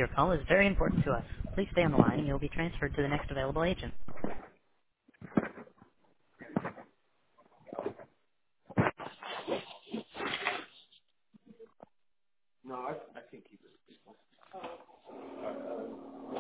Your call is very important to us. Please stay on the line and you'll be transferred to the next available agent. No, I can keep it.